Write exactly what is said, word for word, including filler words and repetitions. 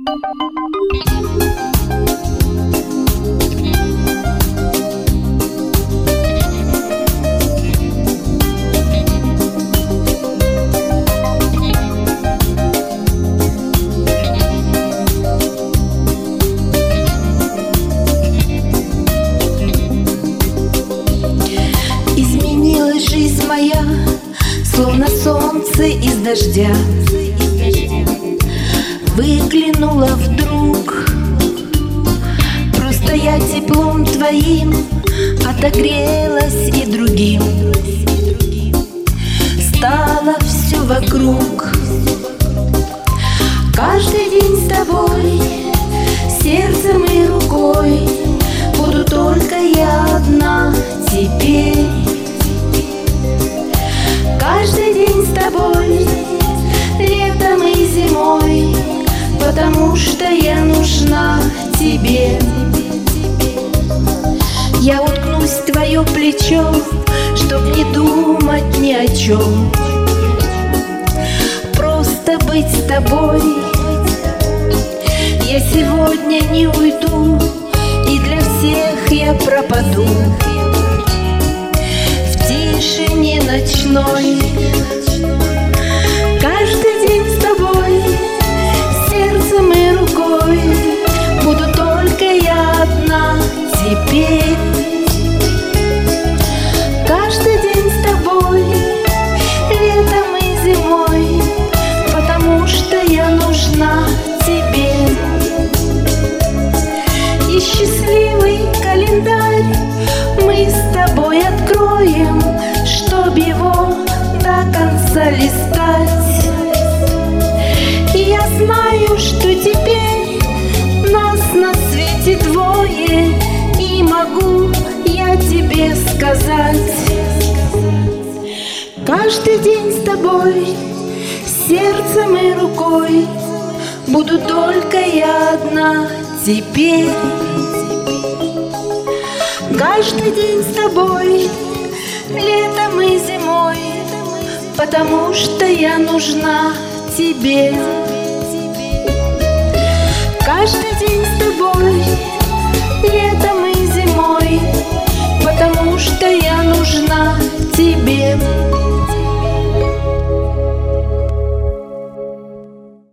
Изменилась жизнь моя, словно солнце из дождя. Выглянула вдруг, просто я теплом твоим отогрелась и другим. Стало все вокруг. Каждый день с тобой, сердцем и рукой, буду только я одна теперь. Каждый день с тобой, летом и зимой, потому что я нужна тебе. Я уткнусь в твое плечо, чтоб не думать ни о чем, просто быть с тобой. Я сегодня не уйду, и для всех я пропаду в тишине ночной. Каждый день с тобой, сердцем и рукой, буду только я одна теперь. Каждый день с тобой, летом и зимой, потому что я нужна тебе. И счастливый календарь мы с тобой откроем, чтоб его до конца листать. И я знаю, что теперь нас на свете двое, и могу я тебе сказать: каждый день с тобой, сердцем и рукой, буду только я одна теперь. Каждый день с тобой, летом и зимой, потому что я нужна тебе. Каждый день с тобой,